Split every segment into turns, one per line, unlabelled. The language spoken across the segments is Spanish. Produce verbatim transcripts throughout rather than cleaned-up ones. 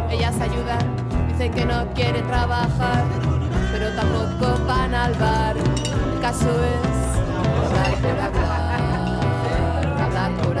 ellas ayudan, dicen que no quieren trabajar, pero tampoco van al bar. El caso es hablar por hablar, hablar por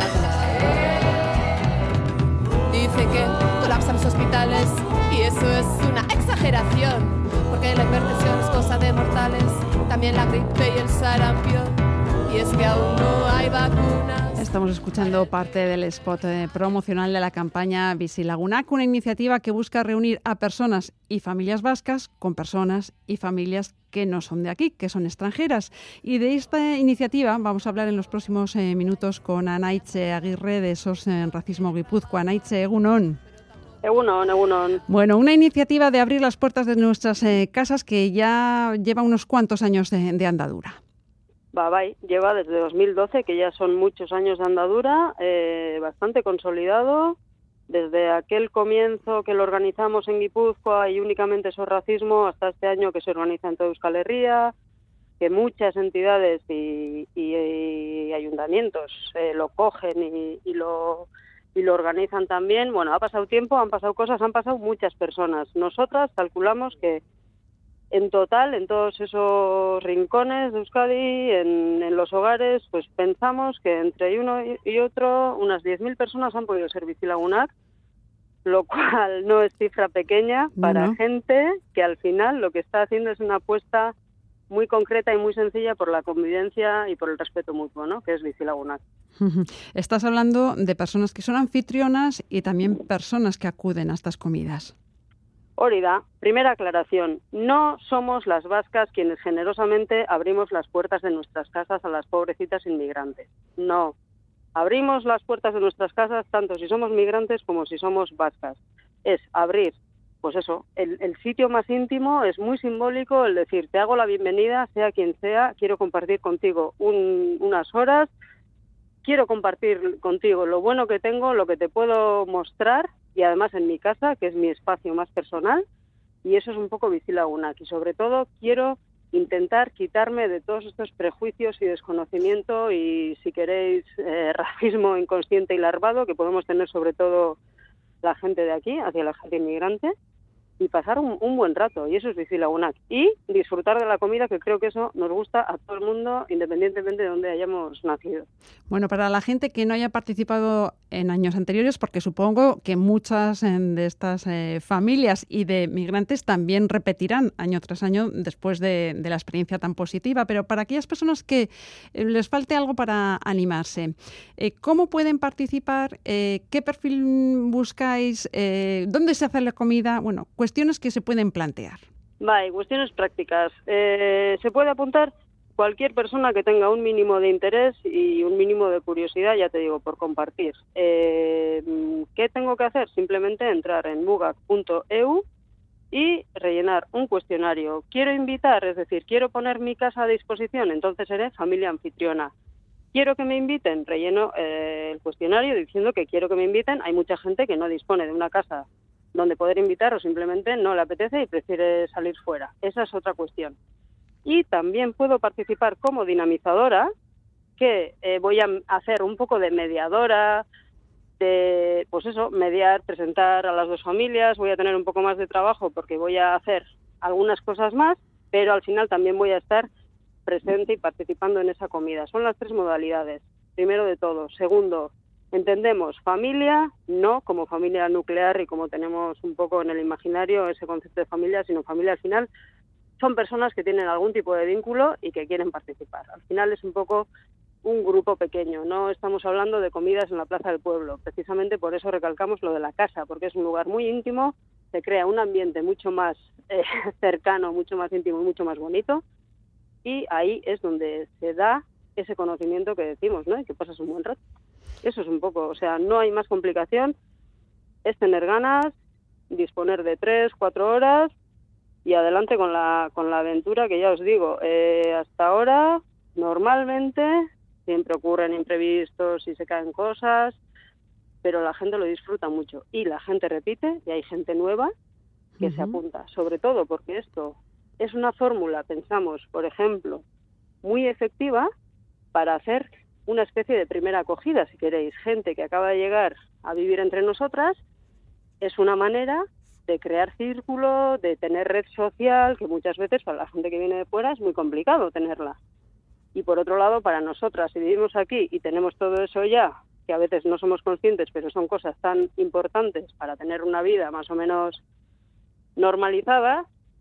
hablar. Dice que colapsan los hospitales y eso es una exageración, porque la hipertensión es cosa de mortales, también la gripe y el sarampión, y es que aún no hay vacunas.
Estamos escuchando parte del spot eh, promocional de la campaña Bizilagunak, una iniciativa que busca reunir a personas y familias vascas con personas y familias que no son de aquí, que son extranjeras. Y de esta iniciativa vamos a hablar en los próximos eh, minutos con Anaitze Aguirre de SOS en Racismo Guipúzcoa. Anaitze, egunon.
Egunon, egunon.
Bueno, una iniciativa de abrir las puertas de nuestras eh, casas que ya lleva unos cuantos años de, de andadura.
Va, va, lleva desde dos mil doce, que ya son muchos años de andadura, eh, bastante consolidado. Desde aquel comienzo que lo organizamos en Guipúzcoa y únicamente SOS Racismo, hasta este año que se organiza en toda Euskal Herria, que muchas entidades y, y, y ayuntamientos eh, lo cogen y, y lo... y lo organizan también. Bueno, ha pasado tiempo, han pasado cosas, han pasado muchas personas. Nosotras calculamos que en total, en todos esos rincones de Euskadi, en, en los hogares, pues pensamos que entre uno y otro, unas diez mil personas han podido ser Bizilagunak, lo cual no es cifra pequeña para
no.
gente que al final lo que está haciendo es una apuesta muy concreta y muy sencilla por la convivencia y por el respeto mutuo, ¿no?, que es Bizilagunak.
Estás hablando de personas que son anfitrionas y también personas que acuden a estas comidas.
Órida, primera aclaración, no somos las vascas quienes generosamente abrimos las puertas de nuestras casas a las pobrecitas inmigrantes. No, abrimos las puertas de nuestras casas tanto si somos migrantes como si somos vascas. Es abrir, pues eso, el, el sitio más íntimo, es muy simbólico el decir, te hago la bienvenida, sea quien sea, quiero compartir contigo un, unas horas, quiero compartir contigo lo bueno que tengo, lo que te puedo mostrar, y además en mi casa, que es mi espacio más personal, y eso es un poco Bizilagunak. Y sobre todo quiero intentar quitarme de todos estos prejuicios y desconocimiento y, si queréis, eh, racismo inconsciente y larvado que podemos tener sobre todo la gente de aquí, hacia la gente inmigrante, y pasar un, un buen rato, y eso es Bizilagunak. Y disfrutar de la comida, que creo que eso nos gusta a todo el mundo, independientemente de dónde hayamos nacido.
Bueno, para la gente que no haya participado en años anteriores, porque supongo que muchas de estas eh, familias y de migrantes también repetirán año tras año después de, de la experiencia tan positiva, pero para aquellas personas que eh, les falte algo para animarse, eh, ¿cómo pueden participar? Eh, ¿Qué perfil buscáis? Eh, ¿Dónde se hace la comida? Bueno, cuestiones que se pueden plantear.
Vale, cuestiones prácticas. Eh, se puede apuntar cualquier persona que tenga un mínimo de interés y un mínimo de curiosidad, ya te digo, por compartir. Eh, ¿Qué tengo que hacer? Simplemente entrar en mugak punto e u y rellenar un cuestionario. Quiero invitar, es decir, quiero poner mi casa a disposición, entonces seré familia anfitriona. Quiero que me inviten, relleno eh, el cuestionario diciendo que quiero que me inviten. Hay mucha gente que no dispone de una casa donde poder invitar o simplemente no le apetece y prefiere salir fuera. Esa es otra cuestión. Y también puedo participar como dinamizadora, que eh, voy a hacer un poco de mediadora, de, pues eso, mediar, presentar a las dos familias, voy a tener un poco más de trabajo porque voy a hacer algunas cosas más, pero al final también voy a estar presente y participando en esa comida. Son las tres modalidades, primero de todo. Segundo, entendemos familia no como familia nuclear y como tenemos un poco en el imaginario ese concepto de familia, sino familia al final son personas que tienen algún tipo de vínculo y que quieren participar. Al final es un poco un grupo pequeño, no estamos hablando de comidas en la plaza del pueblo. Precisamente por eso recalcamos lo de la casa, porque es un lugar muy íntimo, se crea un ambiente mucho más eh, cercano, mucho más íntimo y mucho más bonito, y ahí es donde se da ese conocimiento que decimos, ¿no? Y que pasas un buen rato. Eso es un poco, o sea, no hay más complicación, es tener ganas, disponer de tres, cuatro horas y adelante con la con la aventura, que ya os digo, eh, hasta ahora normalmente siempre ocurren imprevistos y se caen cosas, pero la gente lo disfruta mucho y la gente repite y hay gente nueva que uh-huh. se apunta, sobre todo porque esto es una fórmula, pensamos, por ejemplo, muy efectiva para hacer una especie de primera acogida, si queréis. Gente que acaba de llegar a vivir entre nosotras, es una manera de crear círculo, de tener red social, que muchas veces para la gente que viene de fuera es muy complicado tenerla. Y por otro lado, para nosotras, si vivimos aquí y tenemos todo eso ya, que a veces no somos conscientes, pero son cosas tan importantes para tener una vida más o menos normalizada,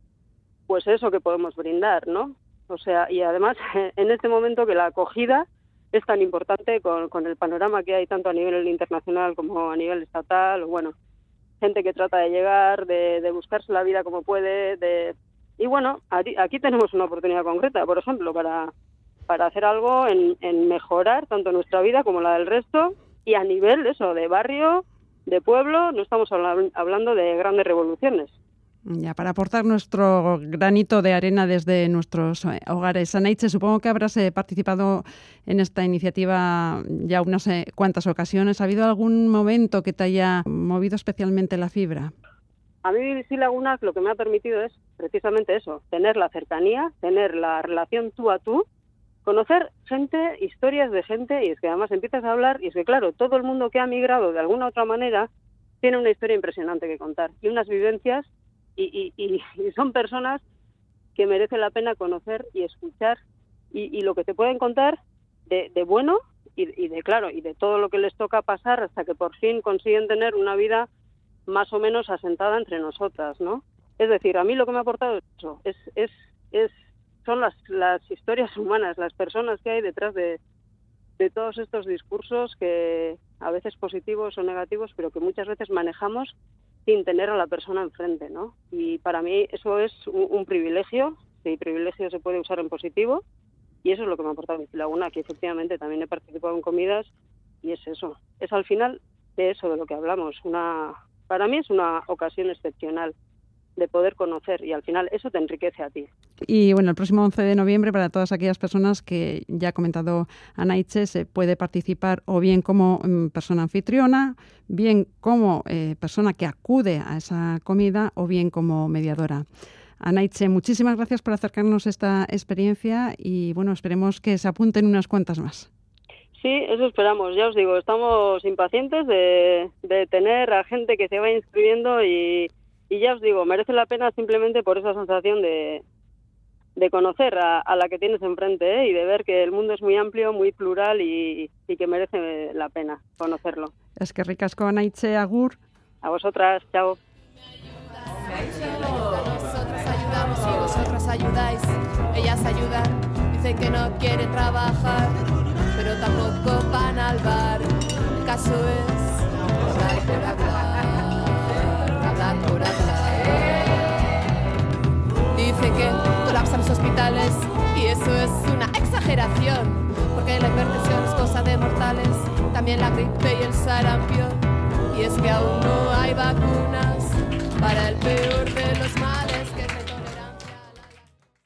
pues eso que podemos brindar, ¿no? O sea, y además en este momento que la acogida es tan importante con, con el panorama que hay tanto a nivel internacional como a nivel estatal, o bueno, gente que trata de llegar, de, de buscarse la vida como puede, de y bueno, aquí, aquí tenemos una oportunidad concreta, por ejemplo, para, para hacer algo en, en mejorar tanto nuestra vida como la del resto, y a nivel eso, de barrio, de pueblo, no estamos habla, hablando de grandes revoluciones.
Ya, para aportar nuestro granito de arena desde nuestros hogares. Anaitze, supongo que habrás eh, participado en esta iniciativa ya unas eh, cuantas ocasiones. ¿Ha habido algún momento que te haya movido especialmente la fibra?
A mí Bici Lagunas lo que me ha permitido es precisamente eso, tener la cercanía, tener la relación tú a tú, conocer gente, historias de gente, y es que además empiezas a hablar, y es que claro, todo el mundo que ha migrado de alguna u otra manera tiene una historia impresionante que contar, y unas vivencias, y, y, y, y son personas que merece la pena conocer y escuchar, y, y lo que te pueden contar de, de bueno, y, y de claro, y de todo lo que les toca pasar hasta que por fin consiguen tener una vida más o menos asentada entre nosotras, ¿no? Es decir, a mí lo que me ha aportado eso, es, es, es, son las, las historias humanas, las personas que hay detrás de, de todos estos discursos que a veces positivos o negativos, pero que muchas veces manejamos sin tener a la persona enfrente, ¿no? Y para mí eso es un, un privilegio, y privilegio se puede usar en positivo, y eso es lo que me ha aportado Bici Laguna, que efectivamente también he participado en comidas, y es eso, es al final de eso de lo que hablamos, una, para mí es una ocasión excepcional de poder conocer, y al final eso te enriquece a ti.
Y bueno, el próximo once de noviembre, para todas aquellas personas que ya ha comentado Anaitze, se puede participar o bien como mm, persona anfitriona, bien como eh, persona que acude a esa comida, o bien como mediadora. Anaitze, muchísimas gracias por acercarnos esta experiencia, y bueno, esperemos que se apunten unas cuantas más.
Sí, eso esperamos. Ya os digo, estamos impacientes de, de tener a gente que se va inscribiendo, y Y ya os digo, merece la pena simplemente por esa sensación de, de conocer a, a la que tienes enfrente, ¿eh? Y de ver que el mundo es muy amplio, muy plural, y, y que merece la pena conocerlo.
Es que ricasco, Anaitze, agur.
A vosotras, chao.
Nosotros ayudamos y vosotros ayudáis. Ellas ayudan, dicen que no quieren trabajar, pero tampoco van al bar. El caso es hablar por hablar. Por dice que colapsan los hospitales, y eso es una exageración, porque la hipertensión es cosa de mortales, también la gripe y el sarampión, y es que aún no hay vacunas para el peor de los males.